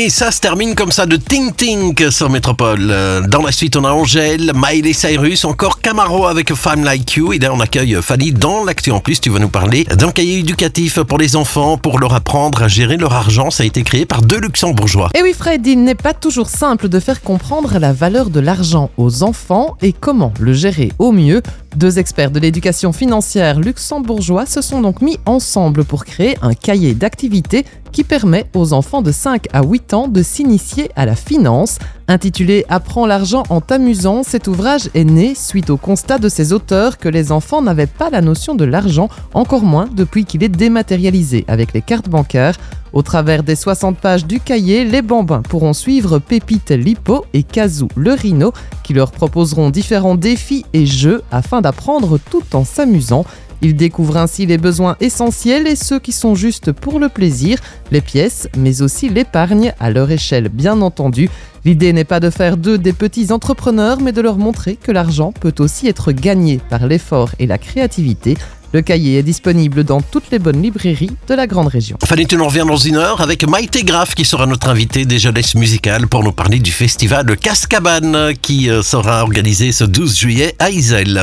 Et ça se termine comme ça de Tink Tink sur Métropole. Dans la suite, on a Angèle, Miley Cyrus, encore Camaro avec A Femme Like You. Et là, on accueille Fanny dans l'actu. En plus, tu vas nous parler d'un cahier éducatif pour les enfants, pour leur apprendre à gérer leur argent. Ça a été créé par deux luxembourgeois. Et oui Fred, il n'est pas toujours simple de faire comprendre la valeur de l'argent aux enfants et comment le gérer au mieux. Deux experts de l'éducation financière luxembourgeois se sont donc mis ensemble pour créer un cahier d'activités qui permet aux enfants de 5 à 8 ans de s'initier à la finance. Intitulé « Apprends l'argent en t'amusant », cet ouvrage est né suite au constat de ses auteurs que les enfants n'avaient pas la notion de l'argent, encore moins depuis qu'il est dématérialisé avec les cartes bancaires. Au travers des 60 pages du cahier, les bambins pourront suivre Pépite l'hippo et Kazoo le rhino qui leur proposeront différents défis et jeux afin d'apprendre tout en s'amusant. Ils découvrent ainsi les besoins essentiels et ceux qui sont juste pour le plaisir, les pièces, mais aussi l'épargne, à leur échelle bien entendu. L'idée n'est pas de faire d'eux des petits entrepreneurs, mais de leur montrer que l'argent peut aussi être gagné par l'effort et la créativité. Le cahier est disponible dans toutes les bonnes librairies de la grande région. Fanny, tu nous reviens dans une heure avec Maïté Graff qui sera notre invitée des jeunesses musicales pour nous parler du festival de Cascabane qui sera organisé ce 12 juillet à Iselle.